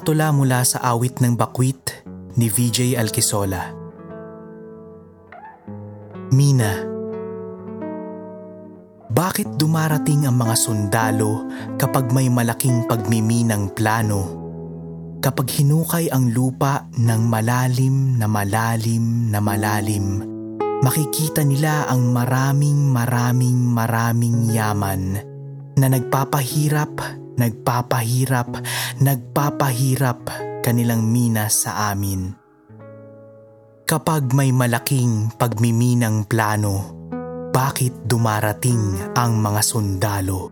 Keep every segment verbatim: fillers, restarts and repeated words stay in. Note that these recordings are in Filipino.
tula mula sa awit ng Bakwit ni V J Alquisola. Mina. Bakit dumarating ang mga sundalo kapag may malaking pagmiminang plano? Kapag hinukay ang lupa ng malalim na malalim na malalim, makikita nila ang maraming maraming maraming yaman na nagpapahirap, nagpapahirap, nagpapahirap kanilang mina sa amin. Kapag may malaking pagmiminang plano, bakit dumarating ang mga sundalo?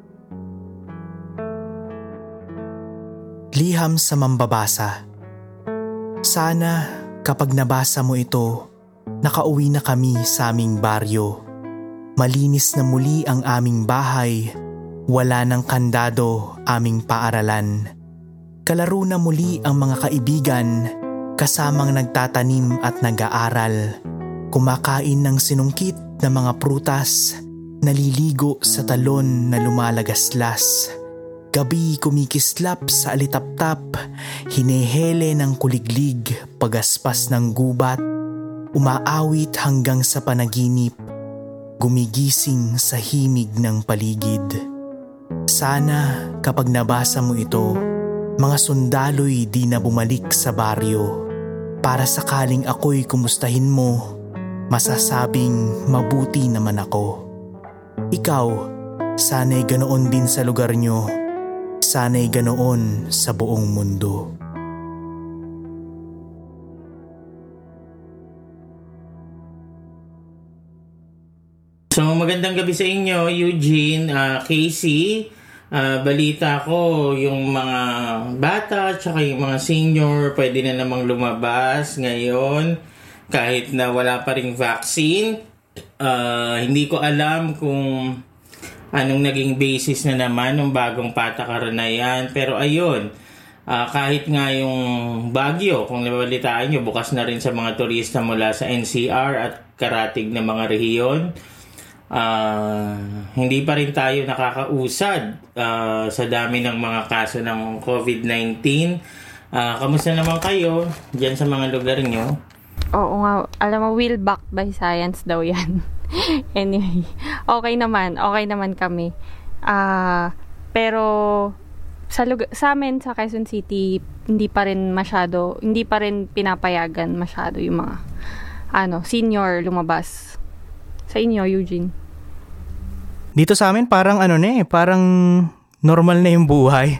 Liham sa mambabasa. Sana kapag nabasa mo ito, nakauwi na kami sa aming baryo. Malinis na muli ang aming bahay. Wala ng kandado aming paaralan. Kalaro na muli ang mga kaibigan, kasamang nagtatanim at nag-aaral. Kumakain ng sinungkit na mga prutas, naliligo sa talon na lumalagaslas. Gabi kumikislap sa alitaptap, hinehele ng kuliglig, pagaspas ng gubat, umaawit hanggang sa panaginip, gumigising sa himig ng paligid. Sana kapag nabasa mo ito, mga sundalo'y di na bumalik sa baryo. Para sakaling ako'y kumustahin mo, masasabing mabuti naman ako. Ikaw, sana'y ganoon din sa lugar nyo. Sana'y ganoon sa buong mundo. So magandang gabi sa inyo, Eugene, uh, Casey. Uh, balita ko yung mga bata at yung mga senior pwede na namang lumabas ngayon kahit na wala pa ring vaccine. Uh, hindi ko alam kung anong naging basis na naman ng bagong patakaran na yan. Pero ayun, uh, kahit nga yung Baguio, kung nabalitaan nyo, bukas na rin sa mga turista mula sa N C R at karatig na mga rehiyon. Uh, hindi pa rin tayo nakakausad uh, sa dami ng mga kaso ng covid nineteen. Uh, kamusta naman kayo dyan sa mga lugar nyo? Oo nga, alam mo, will backed by science daw yan. Anyway, okay naman, okay naman kami. Uh, pero sa, lugar, sa amin, sa Quezon City, hindi pa rin masyado, hindi pa rin pinapayagan masyado yung mga ano, senior lumabas. Sa inyo, Eugene? Dito sa amin parang ano na eh, parang normal na yung buhay.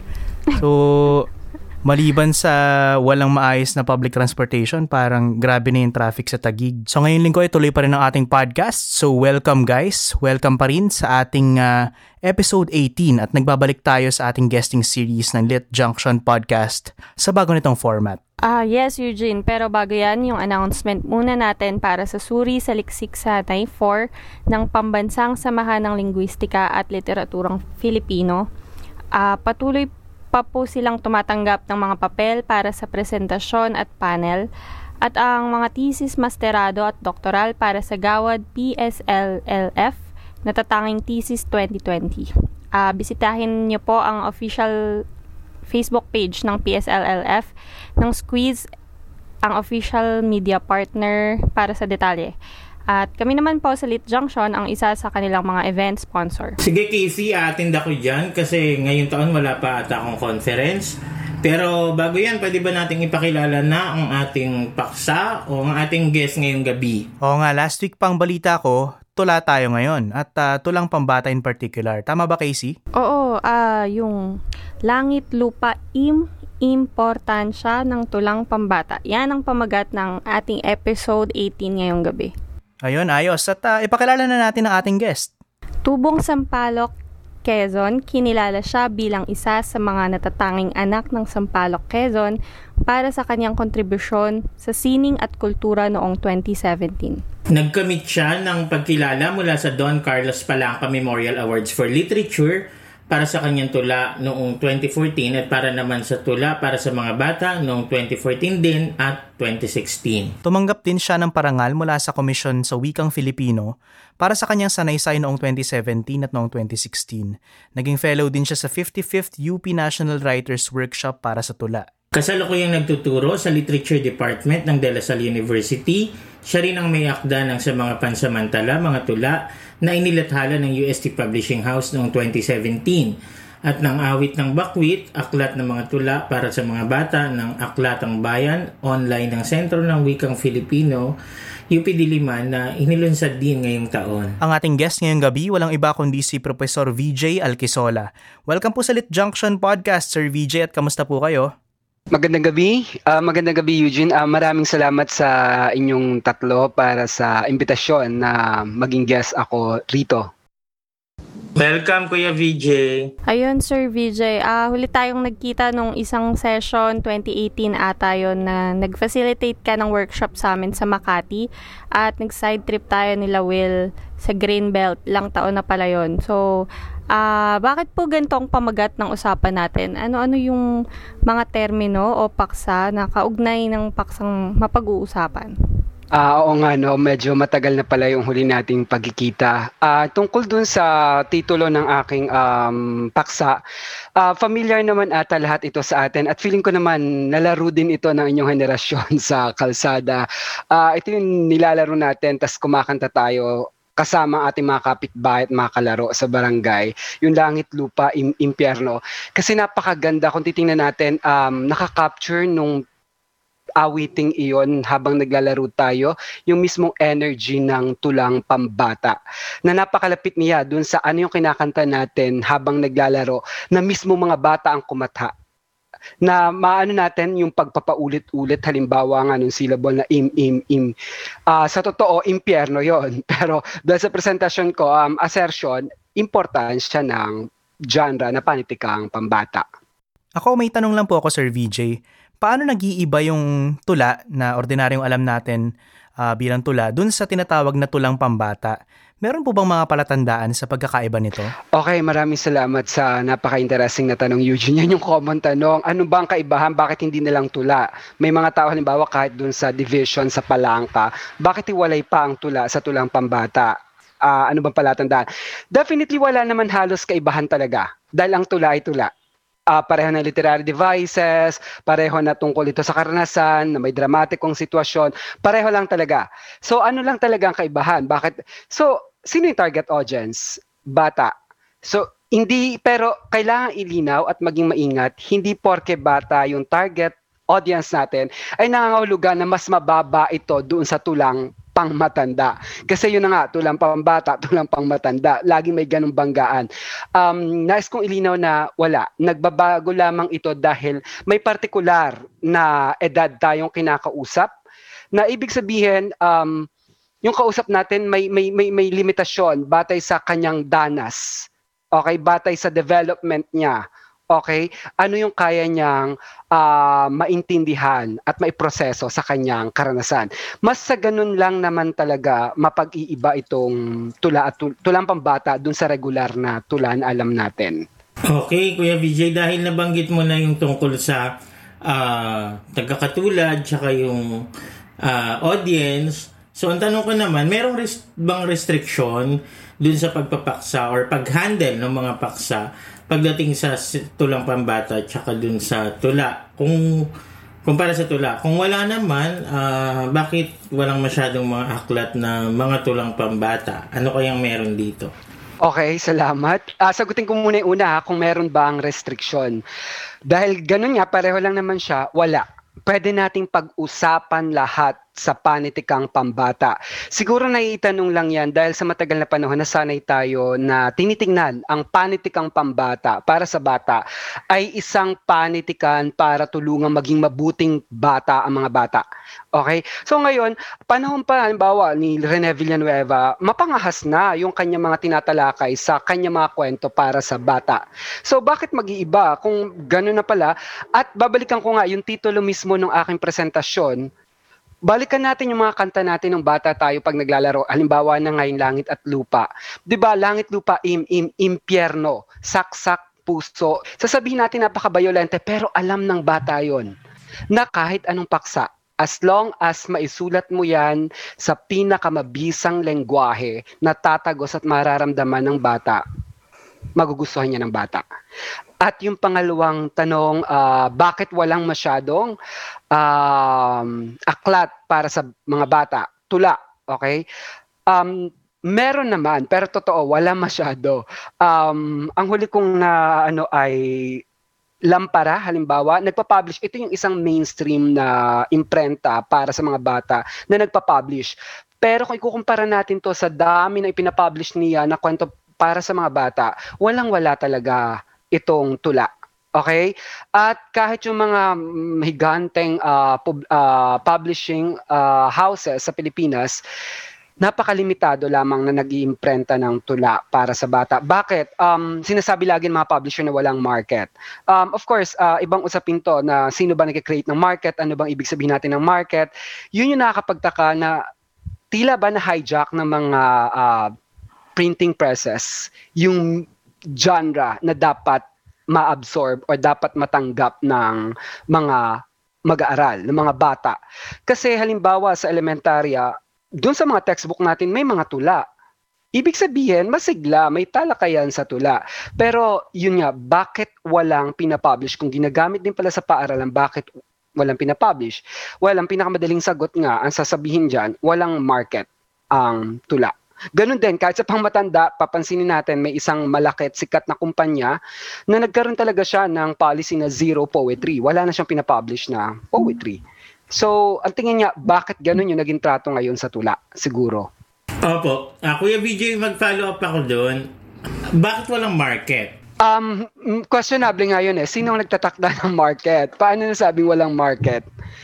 So, maliban sa walang maayos na public transportation, parang grabe na yung traffic sa Taguig. So, ngayong linggo ay tuloy pa rin ang ating podcast. So, welcome guys. Welcome pa rin sa ating uh, episode eighteen at nagbabalik tayo sa ating guesting series ng Lit Junction Podcast sa bago nitong format. Ah, yes, Eugene. Pero bago yan, yung announcement muna natin para sa Suri Saliksik sa N A I four ng Pambansang Samahan ng Linguistika at Literaturang Filipino. Ah, patuloy pa po silang tumatanggap ng mga papel para sa presentasyon at panel at ang mga thesis masterado at doktoral para sa Gawad P S L L F Natatanging Thesis twenty twenty. Ah, bisitahin niyo po ang official Facebook page ng P S L L F ng Squeeze, ang official media partner para sa detalye. At kami naman po sa Lit Junction ang isa sa kanilang mga event sponsor. Sige Casey, attend ako dyan kasi ngayong taon wala pa ata akong conference. Pero bago yan, pwede ba nating ipakilala na ang ating paksa o ang ating guest ngayong gabi? Oo nga, last week pang balita ko, tula tayo ngayon at uh, tulang pambata in particular. Tama ba, Casey? Oo, ah uh, yung Langit Lupa Im Importansya ng Tulang Pambata. Yan ang pamagat ng ating episode eighteen ngayong gabi. Ayun, ayos. At uh, ipakilala na natin ang ating guest. Tubong Sampaloc, Quezon. Kinilala siya bilang isa sa mga natatanging anak ng Sampaloc, Quezon para sa kanyang kontribusyon sa sining at kultura noong twenty seventeen. Nagkamit siya ng pagkilala mula sa Don Carlos Palanca Memorial Awards for Literature para sa kanyang tula noong twenty fourteen at para naman sa tula para sa mga bata noong twenty fourteen din at twenty sixteen. Tumanggap din siya ng parangal mula sa Komisyon sa Wikang Filipino para sa kanyang sanaysay noong twenty seventeen at noong twenty sixteen. Naging fellow din siya sa fifty-fifth U P National Writers Workshop para sa tula. Kasalukuyang nagtuturo sa Literature Department ng De La Salle University. Siya rin ang may akda ng Sa Mga Pansamantala, Mga Tula na inilathala ng U S T Publishing House noong twenty seventeen at ng Awit ng Bakwit, Aklat ng Mga Tula para sa Mga Bata ng Aklatang Bayan, online ng Sentro ng Wikang Filipino, U P Diliman na inilunsad din ngayong taon. Ang ating guest ngayong gabi, walang iba kundi si Professor V J Alquisola. Welcome po sa Lit Junction Podcast, Sir V J, at kamusta po kayo? Magandang gabi. Uh, magandang gabi, Eugene. Uh, maraming salamat sa inyong tatlo para sa imbitasyon na maging guest ako rito. Welcome, Kuya V J. Ayun, Sir V J. Uh, huli tayong nagkita nung isang session, twenty eighteen ata yun, na nag-facilitate ka ng workshop sa amin sa Makati at nag-side trip tayo nila Will sa Greenbelt. Ilang taon na pala yun. So, Ah, uh, bakit po ganito ang pamagat ng usapan natin? Ano-ano yung mga termino o paksa na kaugnay ng paksang mapag-uusapan? Ah, uh, oo nga no, medyo matagal na pala yung huli nating pagkikita. Ah, uh, tungkol dun sa titulo ng aking um, paksa, uh, familiar naman ata lahat ito sa atin at feeling ko naman nalaro din ito ng inyong henerasyon sa kalsada. Ah, uh, ito yung nilalaro natin, tas kumakanta tayo kasama ang ating mga kapitbahay at mga kalaro sa barangay, yung Langit, Lupa, im- Impyerno. Kasi napakaganda kung titingnan natin, um, nakaka-capture nung awiting iyon habang naglalaro tayo, yung mismong energy ng Tulang Pambata. Na napakalapit niya dun sa ano yung kinakanta natin habang naglalaro, na mismo mga bata ang kumatha. Na maano natin yung pagpapaulit-ulit, halimbawa nga nung syllable na im, im, im. Uh, sa totoo, impyerno yon. Pero dahil sa presentasyon ko, um, assertion, importansya ng genre na panitikang pambata. Ako, may tanong lang po ako, Sir V J. Paano nag-iiba yung tula na ordinaryong alam natin uh, bilang tula dun sa tinatawag na tulang pambata? Meron po bang mga palatandaan sa pagkakaiba nito? Okay, maraming salamat sa napaka-interesting na tanong, Eugene. Yan yung common tanong. Ano ba ang kaibahan? Bakit hindi nalang tula? May mga tao, halimbawa, kahit dun sa division, sa palangka, bakit iwalay pa ang tula sa tulang pambata? Uh, ano bang palatandaan? Definitely wala naman halos kaibahan talaga. Dahil ang tula ay tula. Uh, pareho na literary devices, pareho na tungkol ito sa karanasan, na may dramatikong sitwasyon, pareho lang talaga. So ano lang talaga ang kaibahan? Bakit? So, sino yung target audience? Bata. So, hindi, pero kailangan ilinaw at maging maingat, hindi porke bata yung target audience natin, ay nangangahulugan na mas mababa ito doon sa tulang pangmatanda. Kasi yun na nga, tulang pambata, tulang pangmatanda. Laging may ganung banggaan. Um, nais kong ilinaw na wala. Nagbabago lamang ito dahil may partikular na edad tayong kinakausap. Na ibig sabihin, um, yung kausap natin may, may, may, may limitasyon batay sa kanyang danas. Okay? Batay sa development niya. Okay? Ano yung kaya niyang uh, maintindihan at maiproseso sa kanyang karanasan. Mas sa ganun lang naman talaga mapag-iiba itong tula at tul- tulang pambata dun sa regular na tula na alam natin. Okay, Kuya V J, dahil nabanggit mo na yung tungkol sa uh, tagakatulad tsaka yung uh, audience, so ang tanong ko naman, merong res- bang restriction dun sa pagpapaksa or pag-handle ng mga paksa pagdating sa tulang pambata at saka dun sa tula? Kung kumpara sa tula, kung wala naman, uh, bakit walang masyadong mga aklat na mga tulang pambata? Ano kayang meron dito? Okay, salamat. Uh, sagutin ko muna yung una ha, kung meron bang restriction. Dahil ganun nga, pareho lang naman siya, wala. Pwede nating pag-usapan lahat sa panitikang pambata. Siguro naiitanong lang yan dahil sa matagal na panahon nasanay tayo na tinitingnan ang panitikang pambata para sa bata ay isang panitikan para tulungan maging mabuting bata ang mga bata. Okay? So ngayon, panahon pa halimbawa ni Rene Villanueva, mapangahas na yung kanya mga tinatalakay sa kanya mga kwento para sa bata. So bakit mag-iiba kung gano'n na pala? At babalikan ko nga yung titulo mismo ng aking presentasyon. Balikan natin yung mga kanta natin ng bata tayo pag naglalaro. Halimbawa na ngayon Langit at Lupa. 'Di ba? Langit, Lupa, im im impyerno, saksak, puso. Sasabihin natin napaka-violente pero alam ng bata 'yon na kahit anong paksa, as long as maisulat mo 'yan sa pinakamabisang lengguwahe na tatagos at mararamdaman ng bata, magugustuhan niya ng bata. At yung pangalawang tanong, uh, bakit walang masyadong um, aklat para sa mga bata? Tula, okay? Um, meron naman, pero totoo, wala masyado. Um, ang huli kong na ano ay Lampara, halimbawa, nagpa-publish. Ito yung isang mainstream na imprenta para sa mga bata na nagpa-publish. Pero kung ikukumpara natin to sa dami na ipinapublish niya na kwento para sa mga bata, walang-wala talaga itong tula. Okay? At kahit yung mga higanteng uh, pub- uh, publishing uh, houses sa Pilipinas, napakalimitado lamang na nag-iimprenta ng tula para sa bata. Bakit? Um, sinasabi lagi ng mga publisher na walang market. Um, of course, uh, ibang usapin to na sino ba nag-create ng market, ano bang ibig sabihin natin ng market. Yun yung nakakapagtaka na tila ba na hijack ng mga uh, printing presses yung genre na dapat ma-absorb or dapat matanggap ng mga mag-aaral, ng mga bata. Kasi halimbawa sa elementarya, doon sa mga textbook natin may mga tula. Ibig sabihin, masigla, may talakayan sa tula. Pero yun nga, bakit walang pinapublish? Kung ginagamit din pala sa paaralan, bakit walang pinapublish? Well, ang pinakamadaling sagot nga, ang sasabihin dyan, walang market ang tula. Ganun din, kahit sa pangmatanda, papansinin natin may isang malaki at sikat na kumpanya na nagkaroon talaga siya ng policy na zero poetry. Wala na siyang pinapublish na poetry. So, ang tingin niya, bakit ganun yung naging trato ngayon sa tula? Siguro. Opo. Uh, Kuya B J, mag-follow up ako doon. Bakit walang market? Um, questionable nga yun eh. Sino ang nagtatakda ng market? Paano nasabing walang market?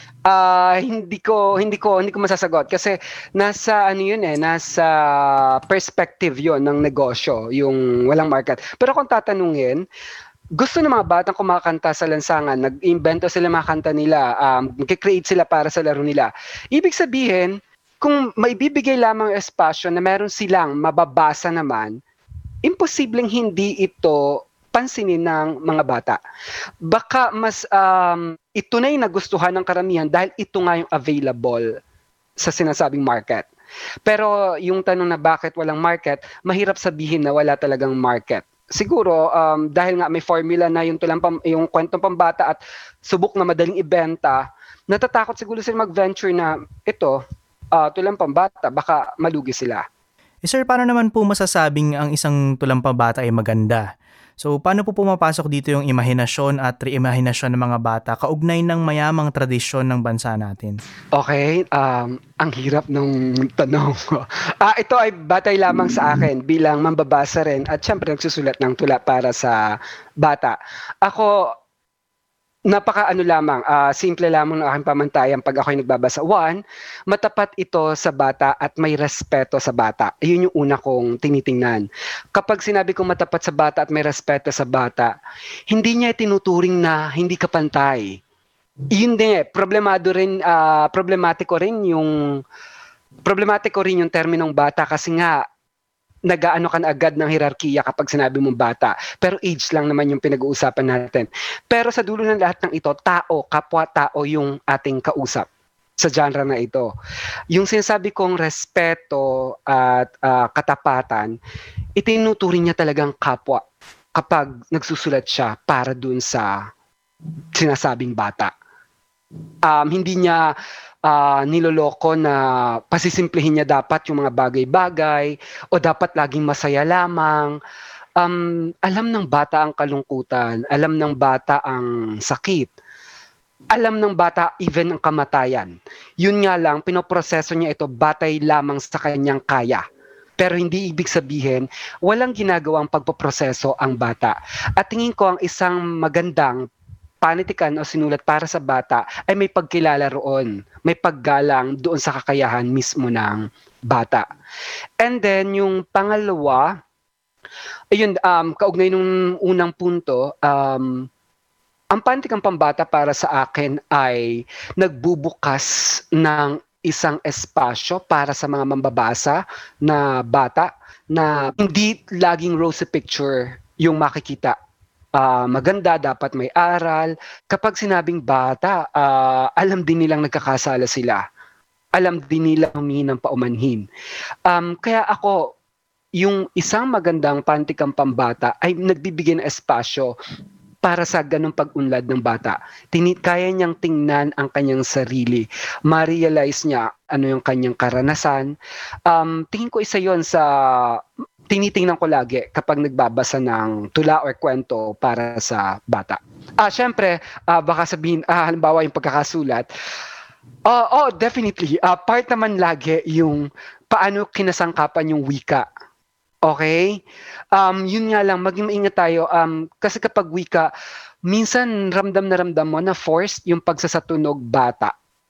Uh, hindi ko hindi ko hindi ko masasagot kasi nasa ano yun eh, nasa perspective yon ng negosyo, yung walang market. Pero kung tatanungin, gusto ng mga batang kumakanta sa lansangan, nag-invento sila mga kanta nila, um, nag-create sila para sa laro nila. Ibig sabihin, kung maibibigay lamang espasyo na meron silang mababasa naman, imposibleng hindi ito pansinin ng mga bata. Baka mas um, ito na yung nagustuhan ng karamihan dahil ito nga yung available sa sinasabing market. Pero yung tanong na bakit walang market, mahirap sabihin na wala talagang market. Siguro um, dahil nga may formula na yung tulang pam, yung kwentong pambata at subok na madaling ibenta, natatakot siguro sila mag-venture na ito, uh, tulang pambata, baka malugi sila. Eh sir, paano naman po masasabing ang isang tulang pambata ay maganda? So, paano po pumapasok dito yung imahinasyon at reimahinasyon ng mga bata kaugnay ng mayamang tradisyon ng bansa natin? Okay, um, ang hirap ng tanong ko. Ah, ito ay batay lamang sa akin bilang mambabasa rin at syempre nagsusulat ng tula para sa bata. Ako, napaka ano lamang, uh, simple lamang ng aking pamantayan pag ako'y nagbabasa. One, matapat ito sa bata at may respeto sa bata. Yun yung una kong tinitingnan. Kapag sinabi kong matapat sa bata at may respeto sa bata, hindi niya tinuturing na hindi ka pantay. Yun din eh, problemado rin, uh, problematiko rin yung problematiko rin yung terminong bata kasi nga nag-aano ka na agad ng hierarkiya kapag sinabi mong bata. Pero age lang naman yung pinag-uusapan natin. Pero sa dulo ng lahat ng ito, tao, kapwa-tao yung ating kausap sa genre na ito. Yung sinasabi kong respeto at uh, katapatan, itinuturing niya talagang kapwa kapag nagsusulat siya para dun sa sinasabing bata. Um, hindi niya Uh, niloloko na pasisimplihin niya dapat yung mga bagay-bagay o dapat laging masaya lamang. Um, alam ng bata ang kalungkutan, alam ng bata ang sakit, alam ng bata even ang kamatayan. Yun nga lang, pinoproseso niya ito batay lamang sa kanyang kaya. Pero hindi ibig sabihin, walang ginagawang pagpoproseso ang bata. At tingin ko ang isang magandang panitikan o sinulat para sa bata ay may pagkilala roon, may paggalang doon sa kakayahan mismo ng bata. And then yung pangalawa, ayun, um, kaugnay nung unang punto, um, ang pantikang pambata para sa akin ay nagbubukas ng isang espasyo para sa mga mambabasa na bata na hindi laging rosy picture yung makikita. Uh, maganda, dapat may aral. Kapag sinabing bata, uh, alam din nilang nagkakasala sila. Alam din nilang humingi ng paumanhin. Um, kaya ako, yung isang magandang pantikang pambata ay nagbibigay ng espasyo para sa ganong pag-unlad ng bata. Tini- kaya niyang tingnan ang kanyang sarili. Ma-realize niya ano yung kanyang karanasan. Um, tingin ko isa yon sa tinitingnan ko lagi kapag nagbabasa ng tula or kwento para sa bata. Ah, syempre, ah, baka sabihin, ah, halimbawa yung pagkakasulat. Oh, oh, definitely. Ah, part naman lagi yung paano kinasangkapan yung wika. Okay? Um, yun nga lang, maging maingat tayo. Um, kasi kapag wika, minsan ramdam na ramdam mo na forced yung pagsasatunog bata.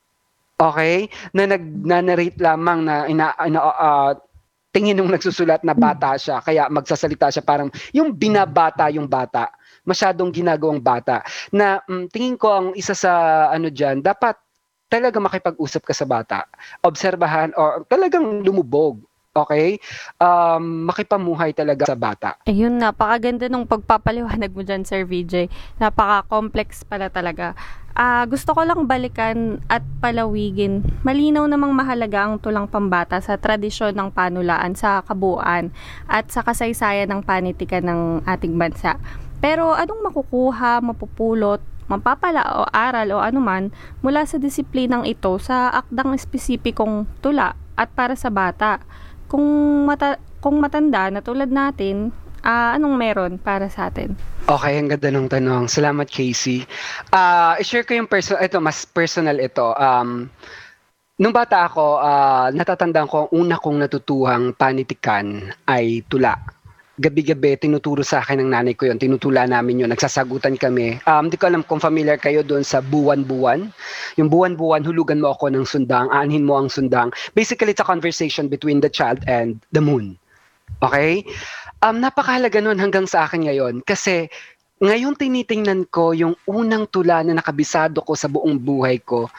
Okay? Na nag-narrate lamang na ina, ina, uh, tingin nung nagsusulat na bata siya, kaya magsasalita siya parang yung binabata yung bata. Masyadong ginagawang bata. Na um, tingin ko ang isa sa ano dyan, dapat talaga makipag-usap ka sa bata. Obserbahan or talagang lumubog. Okay? Um, makipamuhay talaga sa bata. Ayun, napakaganda nung pagpapaliwanag mo dyan, Sir V J. Napaka-complex pala talaga. Uh, gusto ko lang balikan at palawigin. Malinaw namang mahalaga ang tulang pambata sa tradisyon ng panulaan sa kabuuan at sa kasaysayan ng panitikan ng ating bansa. Pero anong makukuha, mapupulot, mapapala o aral o anuman mula sa disiplinang ito sa akdang espesipikong tula at para sa bata? Kung mata- kung matanda na tulad natin, uh, anong meron para sa atin? Okay, ang ganda ng tanong. Salamat, Casey. Uh, i-share ko yung person ito, mas personal ito. Um, nung bata ako, uh, natatandaan ko ang una kong natutuhang panitikan ay tula. Gabi-gabi, tinuturo sa akin ng nanay ko yun. Tinutula namin yun. Nagsasagutan kami. Um, di ko alam kung familiar kayo doon sa buwan-buwan. Yung buwan-buwan, hulugan mo ako ng sundang, aanhin mo ang sundang. Basically, it's a conversation between the child and the moon. Okay? Um, napakahalaga nun hanggang sa akin ngayon. Kasi ngayon tinitingnan ko yung unang tula na nakabisado ko sa buong buhay ko.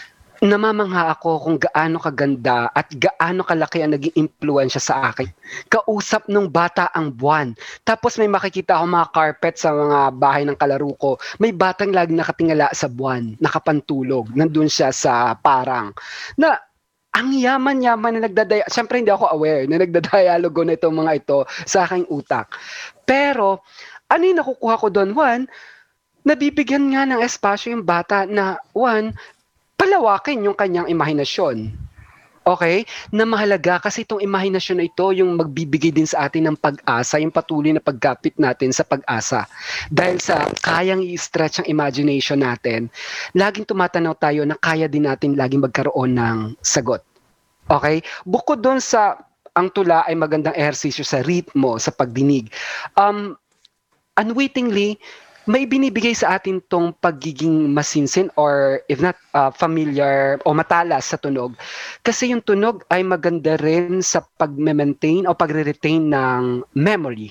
Namamangha ako kung gaano kaganda at gaano kalaki ang naging impluwensya sa akin. Kausap nung bata ang buwan. Tapos may makikita ako mga carpet sa mga bahay ng kalaro ko. May batang laging nakatingala sa buwan, nakapantulog. Nandun siya sa parang. Na ang yaman-yaman na nagdadaya. Siyempre hindi ako aware na nagdadialogo na itong mga ito sa aking utak. Pero ano yung nakukuha ko doon? One, nabibigyan nga ng espasyo yung bata na one, palawakin yung kanyang imahinasyon. Okay? Na mahalaga kasi itong imahinasyon na ito yung magbibigay din sa atin ng pag-asa, yung patuloy na pagkapit natin sa pag-asa. Dahil sa kayang i-stretch ang imagination natin, laging tumatanaw tayo na kaya din natin laging magkaroon ng sagot. Okay? Bukod doon sa ang tula ay magandang ehersisyo sa ritmo, sa pagdinig. Um, unwittingly, may binibigay sa atin tong pagiging masinsin or if not uh, familiar o matalas sa tunog. Kasi yung tunog ay maganda rin sa pag-maintain o pagre-retain ng memory.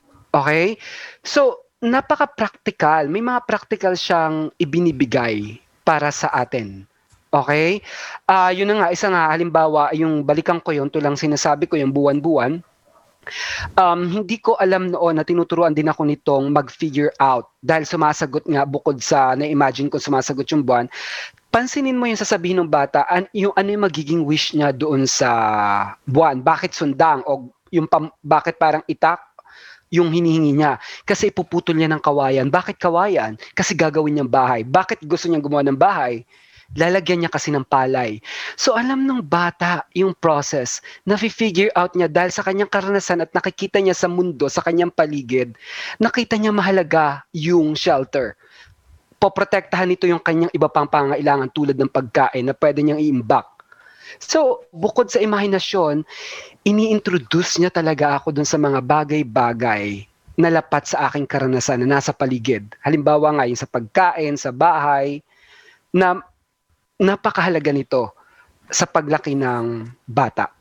Okay? So, napaka-practical. May mga practical siyang ibinibigay para sa atin. Okay? Uh, yun na nga, isa nga, halimbawa, yung balikan ko yun, tulang sinasabi ko, yung buwan-buwan, Um, hindi ko alam noon na tinuturuan din ako nitong mag-figure out dahil sumasagot nga bukod sa na-imagine ko sumasagot yung buwan. Pansinin mo yung sasabihin ng bata, an, yung ano yung magiging wish niya doon sa buwan. Bakit sundang o yung pam, bakit parang itak yung hinihingi niya. Kasi ipuputol niya ng kawayan. Bakit kawayan? Kasi gagawin niyang bahay. Bakit gusto niyang gumawa ng bahay? Lalagyan niya kasi ng palay. So alam ng bata yung process, na-figure out niya dahil sa kanyang karanasan at nakikita niya sa mundo, sa kanyang paligid, nakita niya mahalaga yung shelter. Poprotektahan nito yung kanyang iba pang pangailangan tulad ng pagkain na pwede niyang iimbak. So bukod sa imahinasyon, ini-introduce niya talaga ako dun sa mga bagay-bagay na lapat sa aking karanasan na nasa paligid. Halimbawa nga yung sa pagkain, sa bahay, na napakahalaga nito sa paglaki ng bata.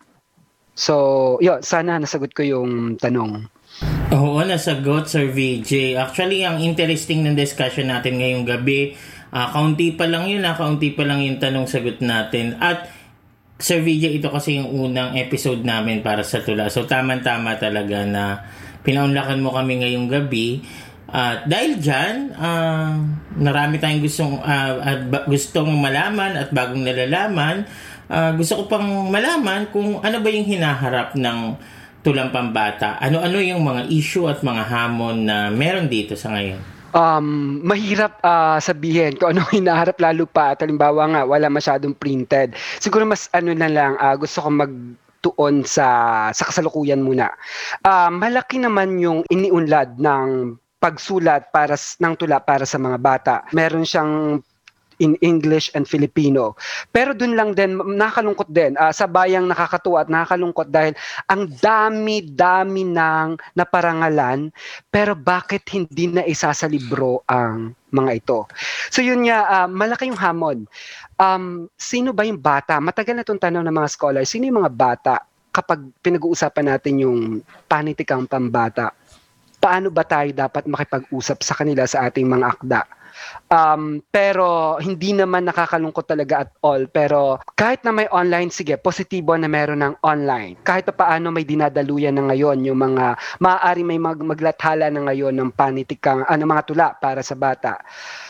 So, yun, sana nasagot ko yung tanong. Oo, nasagot, Sir V J. Actually, ang interesting ng discussion natin ngayong gabi, uh, kaunti pa lang yun, uh, kaunti pa lang yung tanong-sagot natin. At, Sir V J, ito kasi yung unang episode namin para sa tula. So, tama-tama talaga na pinaunlakan mo kami ngayong gabi. At uh, dahil dyan, uh, marami tayong gustong, uh, uh, gustong malaman at bagong nalalaman. Uh, gusto ko pang malaman kung ano ba yung hinaharap ng tulang pambata, ano-ano yung mga issue at mga hamon na meron dito sa ngayon? Um, mahirap uh, sabihin kung ano hinaharap, lalo pa at halimbawa nga wala masyadong printed. Siguro mas ano na lang, uh, gusto ko magtuon sa sa kasalukuyan muna. Uh, malaki naman yung iniunlad ng pagsulat para ng tula para sa mga bata. Meron siyang in English and Filipino. Pero dun lang din, nakakalungkot din, uh, sa bayang nakakatuwa at nakakalungkot dahil ang dami-dami ng naparangalan, pero bakit hindi na isa sa libro ang mga ito? So yun nga, uh, malaki yung hamon. Um, sino ba yung bata? Matagal na itong tanong ng mga scholars, sino yung mga bata kapag pinag-uusapan natin yung panitikang pambata? Paano ba tayo dapat makipag-usap sa kanila sa ating mga akda? Um, pero hindi naman nakakalungkot talaga at all. Pero kahit na may online, sige, positibo na meron ng online. Kahit pa paano may dinadaluyan na ngayon yung mga, maaari may mag, maglathala na ngayon ng panitikang, ano, mga tula para sa bata.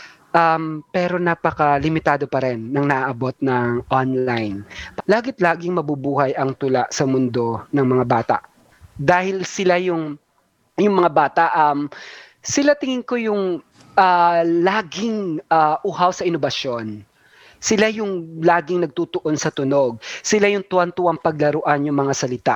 Um, pero napaka-limitado pa rin ng naaabot ng online. Lagit laging mabubuhay ang tula sa mundo ng mga bata. Dahil sila yung, yung mga bata, um, sila tingin ko yung Uh, laging uh, uhaw sa inobasyon. Sila yung laging nagtutuon sa tunog. Sila yung tuwan-tuwang paglaruan yung mga salita.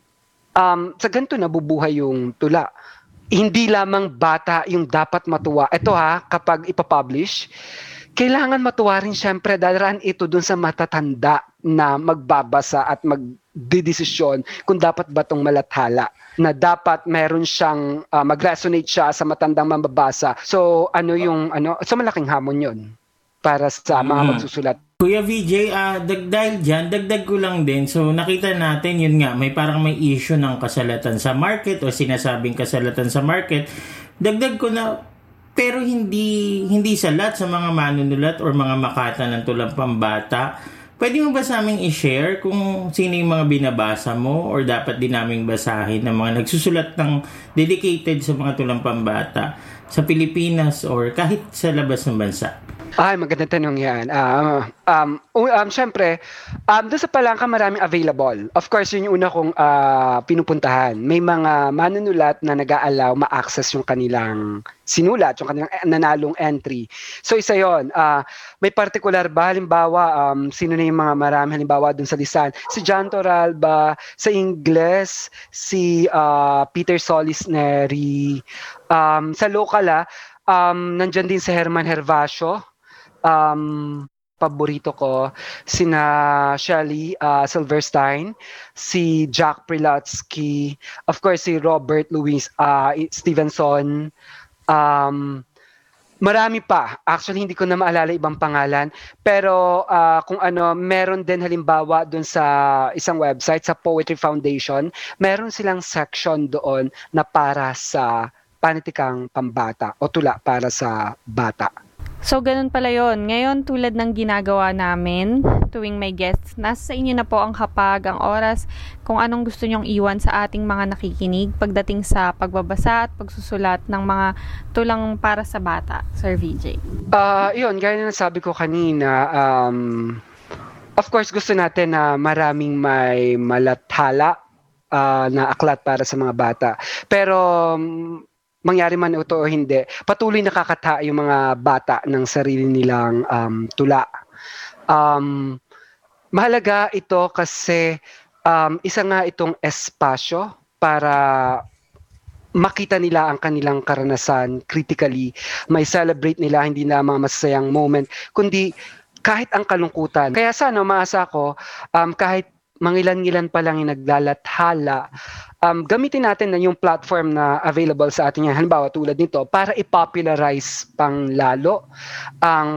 Um, sa ganito nabubuhay yung tula. Hindi lamang bata yung dapat matuwa. Ito ha, kapag ipapublish, kailangan matuwa rin syempre dahil ito dun sa matatanda na magbabasa at magdidesisyon kung dapat ba itong malathala. Na dapat meron siyang uh, mag-resonate siya sa matandang mambabasa. So ano yung ano, so malaking hamon 'yon para sa mga mm. magsusulat. Kuya V J, uh, dag dahil dyan, dagdag ko lang din. So nakita natin yun nga, may parang may issue ng kasalatan sa market o sinasabing kasalatan sa market. Dagdag ko na, pero hindi hindi sa lahat sa mga manunulat or mga makata ng tulang pambata. Pwede mo ba sa aming i-share kung sino yung mga binabasa mo or dapat din naming basahin ng mga nagsusulat ng dedicated sa mga tulang pambata sa Pilipinas or kahit sa labas ng bansa? Ay, magandang tanong yan. Uh, um, um, Siyempre, um, doon sa Palangka maraming available. Of course, yun yung una kong uh, pinupuntahan. May mga manunulat na nag-aalaw ma-access yung kanilang sinulat, yung kanilang nanalong entry. So, isa yun. Uh, may particular ba? Halimbawa, um, sino na yung mga marami? Halimbawa, doon sa lisan. Si John Toralba, sa Ingles, si uh, Peter Solis Neri. Um, sa local, ah, um, nandyan din si Herman Hervasio. Um, paborito ko sina Shelley uh, Silverstein, si Jack Prilatsky, of course si Robert Louis uh, Stevenson, um, marami pa. Actually hindi ko na maalala ibang pangalan, pero uh, kung ano, meron din halimbawa doon sa isang website sa Poetry Foundation, meron silang section doon na para sa panitikang pambata o tula para sa bata. So, ganun pala yun. Ngayon, tulad ng ginagawa namin, tuwing may guests, nasa sa inyo na po ang hapag, ang oras, kung anong gusto nyong iwan sa ating mga nakikinig pagdating sa pagbabasa at pagsusulat ng mga tulang para sa bata, Sir V J. Uh, yun, gaya na sabi ko kanina, um, of course, gusto natin na maraming may malathala uh, na aklat para sa mga bata. Pero, um, mangyari man ito o hindi, patuloy nakakata yung mga bata ng sarili nilang um, tula. Um, mahalaga ito kasi um, isa nga itong espasyo para makita nila ang kanilang karanasan critically. May celebrate nila hindi na mga masasayang moment, kundi kahit ang kalungkutan. Kaya sana umaasa ko, um, kahit mangilan-ngilan pa lang yung naglalathala, um, gamitin natin na yung platform na available sa atin yan, halimbawa tulad nito, para i-popularize pang lalo ang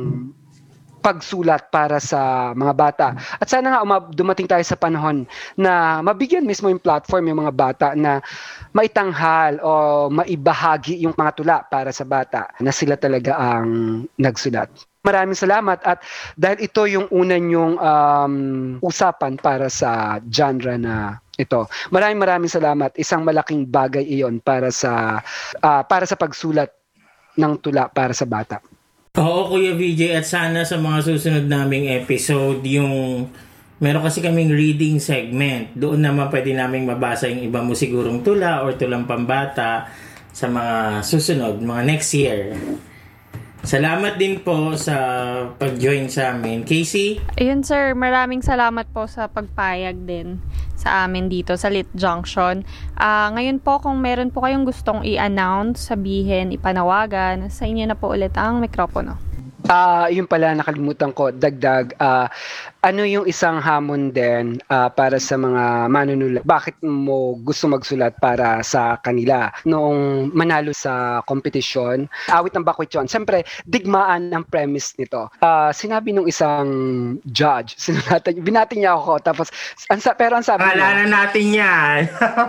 pagsulat para sa mga bata. At sana nga umab- dumating tayo sa panahon na mabigyan mismo yung platform yung mga bata na maitanghal o maibahagi yung mga tula para sa bata na sila talaga ang nagsulat. Maraming salamat at dahil ito yung una nyong um, usapan para sa genre na ito. Maraming maraming salamat. Isang malaking bagay iyon para sa uh, para sa pagsulat ng tula para sa bata. Oo, Kuya V J, at sana sa mga susunod naming episode yung Meron kasi kaming reading segment. Doon naman pwede naming mabasa yung iba mo sigurong tula or tulang pambata sa mga susunod, mga next year. Salamat din po sa pag-join sa amin. Casey? Ayun sir, maraming salamat po sa pagpayag din sa amin dito sa Lit Junction. Uh, ngayon po kung meron po kayong gustong i-announce, sabihin, ipanawagan, sa inyo na po ulit ang mikropono. Ah, uh, yun pala nakalimutan ko dagdag uh, ano yung isang hamon din uh, para sa mga manunulat. Bakit mo gusto magsulat para sa kanila noong manalo sa kompetisyon? Awit ng bakwit yun. Siyempre, digmaan ang premise nito. Uh, sinabi nung isang judge, sinulatan, binati niya ako tapos ansa, pero ang sabi niya, alala natin yan.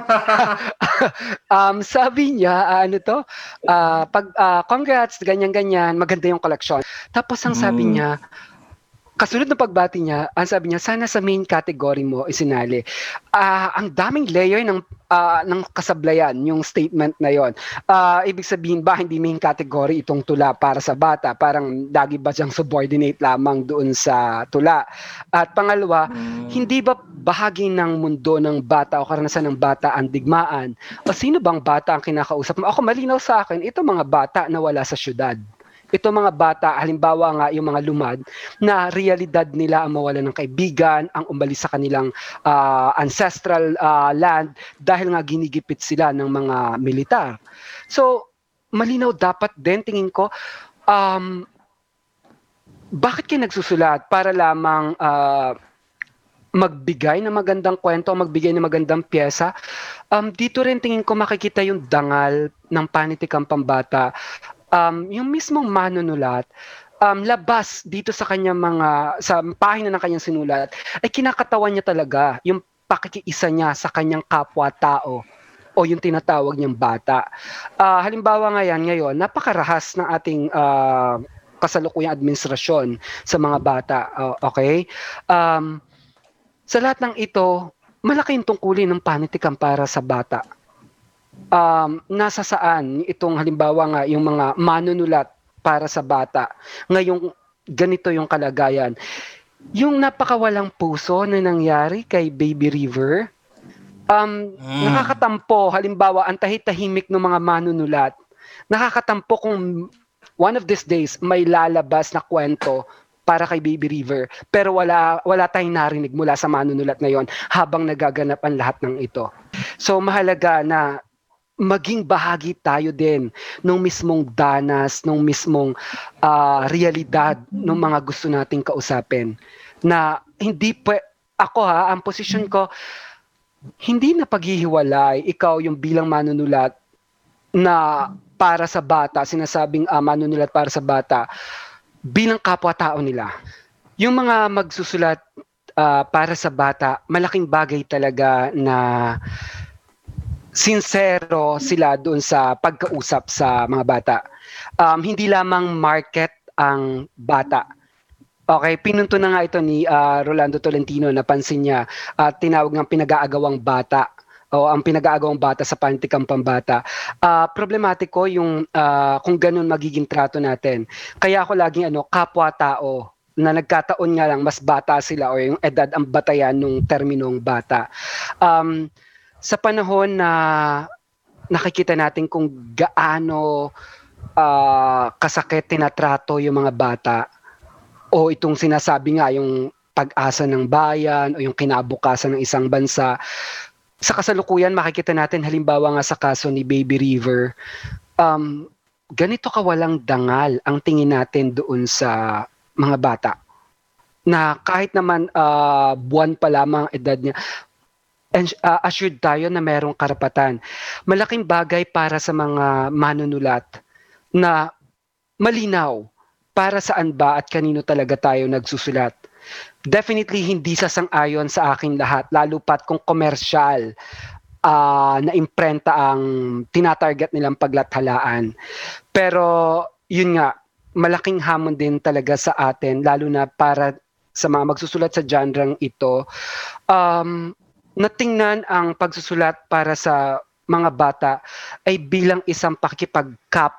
um, sabi niya, uh, ano to? Uh, pag uh, congrats, ganyan-ganyan, maganda yung collection. Tapos ang sabi niya, kasunod ng pagbati niya, ang sabi niya, sana sa main category mo isinali. Uh, ang daming layer ng uh, ng kasablayan, yung statement na yon. Uh, ibig sabihin ba, hindi main category itong tula para sa bata? Parang lagi ba siyang subordinate lamang doon sa tula? At pangalawa, hmm. hindi ba bahagi ng mundo ng bata o karanasan ng bata ang digmaan? O sino bang bata ang kinakausap mo? Ako, malinaw sa akin, ito mga bata na wala sa syudad. Ito mga bata, halimbawa nga yung mga lumad, na realidad nila ang mawala ng kaibigan, ang umalis sa kanilang uh, ancestral uh, land dahil nga ginigipit sila ng mga militar. So, malinaw dapat din, tingin ko, um, bakit kayo nagsusulat? Para lamang uh, magbigay ng magandang kwento, magbigay ng magandang pyesa. Um, dito rin tingin ko makikita yung dangal ng panitikang pambata. Um, yung mismong manunulat, um, labas dito sa kanyang mga, sa pahina ng kanyang sinulat, ay kinakatawan niya talaga yung pakikiisa niya sa kanyang kapwa-tao o yung tinatawag niyang bata. Uh, halimbawa nga yan ngayon, napakarahas ng ating uh, kasalukuyang administrasyon sa mga bata. Uh, okay? Um, sa lahat ng ito, malaking tungkulin ng panitikan para sa bata. Um, nasa saan itong halimbawa nga yung mga manunulat para sa bata ngayong ganito yung kalagayan, yung napakawalang puso na nangyari kay Baby River, um, mm. nakakatampo halimbawa ang tahit-tahimik ng mga manunulat, nakakatampo kung one of these days may lalabas na kwento para kay Baby River pero wala wala tayong narinig mula sa manunulat ngayon habang nagaganap ang lahat ng ito. So mahalaga na maging bahagi tayo din ng mismong danas, ng mismong uh, realidad ng mga gusto nating kausapin. Na hindi pa, ako ha, ang posisyon ko, hindi na paghihiwalay, ikaw yung bilang manunulat na para sa bata, sinasabing uh, manunulat para sa bata, bilang kapwa-tao nila. Yung mga magsusulat uh, para sa bata, malaking bagay talaga na sincero sila doon sa pagkausap sa mga bata. Um, hindi lamang market ang bata. Okay, pinunto na nga ito ni uh, Rolando Tolentino, napansin niya, uh, tinawag ng pinag-aagawang bata o ang pinag-aagawang bata sa panitikang pambata. Uh, problematiko yung uh, kung ganun magiging trato natin. Kaya ako laging ano, kapwa-tao na nagkataon nga lang mas bata sila o yung edad ang batayan ng terminong bata. Um, Sa panahon na nakikita natin kung gaano uh, kasakit tinatrato yung mga bata o itong sinasabi nga yung pag-asa ng bayan o yung kinabukasan ng isang bansa, sa kasalukuyan makikita natin halimbawa nga sa kaso ni Baby River, um, ganito kawalang dangal ang tingin natin doon sa mga bata na kahit naman uh, buwan pa lamang edad niya, and uh, assured tayo na mayroong karapatan. Malaking bagay para sa mga manunulat na malinaw para saan ba at kanino talaga tayo nagsusulat. Definitely hindi sasang-ayon sa akin lahat, lalo pat kung komersyal uh, na imprenta ang tinatarget nilang paglathalaan. Pero yun nga, malaking hamon din talaga sa atin, lalo na para sa mga magsusulat sa genre ito. Um, natingnan ang pagsusulat para sa mga bata ay bilang isang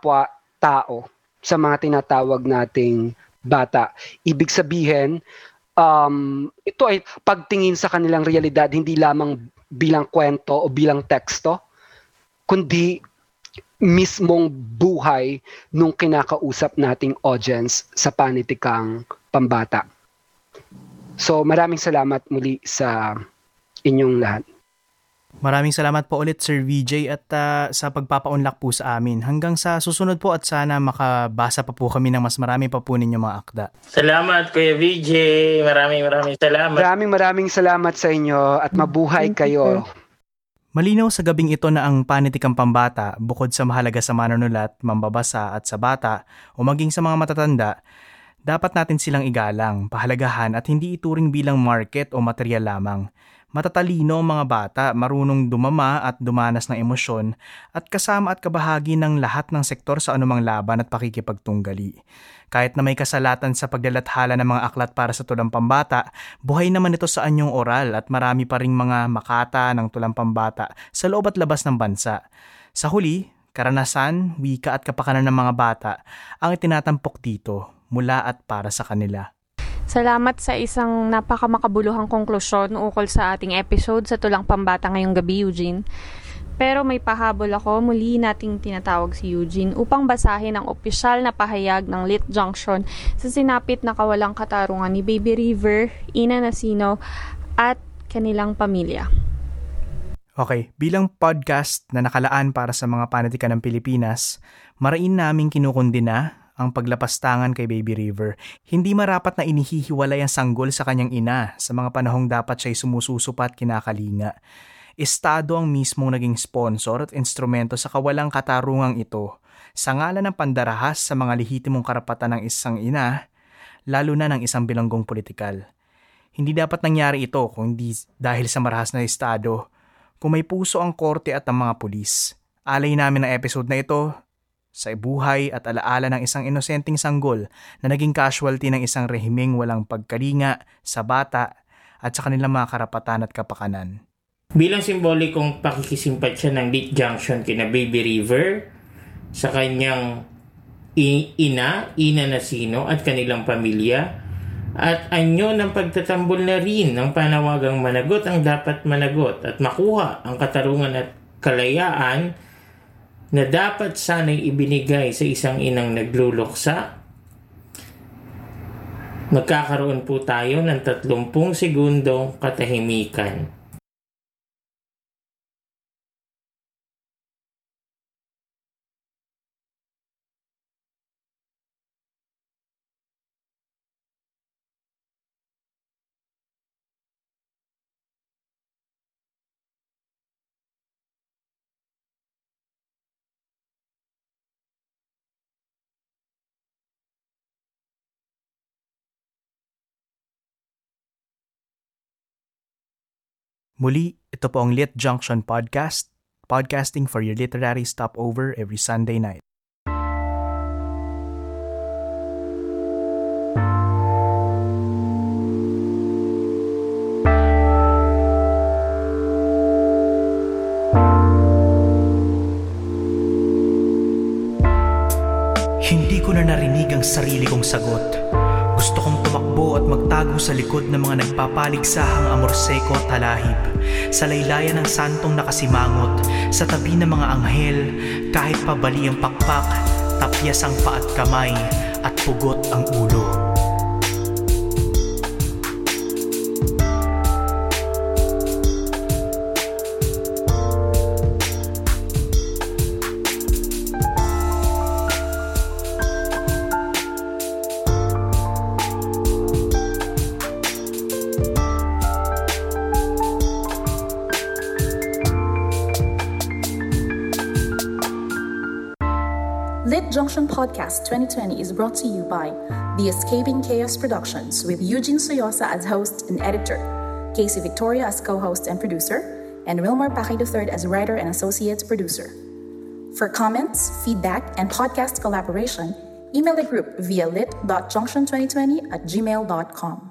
pakikipagkapwa-tao sa mga tinatawag nating bata. Ibig sabihin, um, ito ay pagtingin sa kanilang realidad hindi lamang bilang kwento o bilang teksto, kundi mismong buhay nung kinakausap nating audience sa panitikang pambata. So maraming salamat muli sa inyong lahat. Maraming salamat po ulit Sir V J at uh, sa pagpapaunlak po sa amin. Hanggang sa susunod po at sana makabasa pa po kami ng mas marami pa po ninyong mga akda. Salamat Kuya V J. Maraming maraming salamat. Maraming maraming salamat sa inyo at mabuhay kayo. Malinaw sa gabing ito na ang panitikang pambata, bukod sa mahalaga sa manunulat, mambabasa at sa bata o maging sa mga matatanda, dapat natin silang igalang, pahalagahan at hindi ituring bilang market o material lamang. Matatalino ang mga bata, marunong dumama at dumanas ng emosyon at kasama at kabahagi ng lahat ng sektor sa anumang laban at pakikipagtunggali. Kahit na may kasalatan sa paglalathala ng mga aklat para sa tulang pambata, buhay naman ito sa anyong oral at marami pa ring mga makata ng tulang pambata sa loob at labas ng bansa. Sa huli, karanasan, wika at kapakanan ng mga bata ang itinatampok dito mula at para sa kanila. Salamat sa isang napakamakabuluhang konklusyon ukol sa ating episode sa Tulang Pambata ngayong gabi, Eugene. Pero may pahabol ako, muli nating tinatawag si Eugene upang basahin ang opisyal na pahayag ng Lit Junction sa sinapit na kawalang katarungan ni Baby River, Ina Nasino at kanilang pamilya. Okay, bilang podcast na nakalaan para sa mga panitikan ng Pilipinas, marain naming kinukundina ang paglapastangan kay Baby River. Hindi marapat na inihihiwalay ang sanggol sa kanyang ina sa mga panahong dapat siya'y sumususupa at kinakalinga. Estado ang mismong naging sponsor at instrumento sa kawalang katarungang ito sa ngalan ng pandarahas sa mga lehitimong karapatan ng isang ina, lalo na ng isang bilanggong politikal. Hindi dapat nangyari ito kung hindi dahil sa marahas na estado, kung may puso ang korte at ang mga pulis. Alay namin ang episode na ito sa buhay at alaala ng isang inosenteng sanggol na naging casualty ng isang rehimeng walang pagkalinga sa bata at sa kanilang mga karapatan at kapakanan. Bilang simbolikong pakikisimpatya ng Lit Junction kina Baby River sa kanyang ina, Ina Nasino at kanilang pamilya, at anyo ng pagtatambol na rin ng panawagang managot ang dapat managot at makuha ang katarungan at kalayaan na dapat sana'y ibinigay sa isang inang nagluluksa, magkakaroon po tayo ng tatlumpung segundong katahimikan. Muli, ito po ang Lit Junction Podcast, podcasting for your literary stopover every Sunday night. Hindi ko na narinig ang sarili kong sagot. Gusto kong tumakbo at magtago sa likod ng mga nagpapaligsahang amorseko at talahib, sa laylayan ng santong nakasimangot, sa tabi ng mga anghel, kahit pabali ang pakpak, tapyas ang paa at kamay, at pugot ang ulo. Lit Junction Podcast twenty twenty is brought to you by The Escaping Chaos Productions with Eugene Soyosa as host and editor, Casey Victoria as co-host and producer, and Wilmar Paki the third as writer and associate producer. For comments, feedback, and podcast collaboration, email the group via lit dot junction twenty twenty at gmail dot com.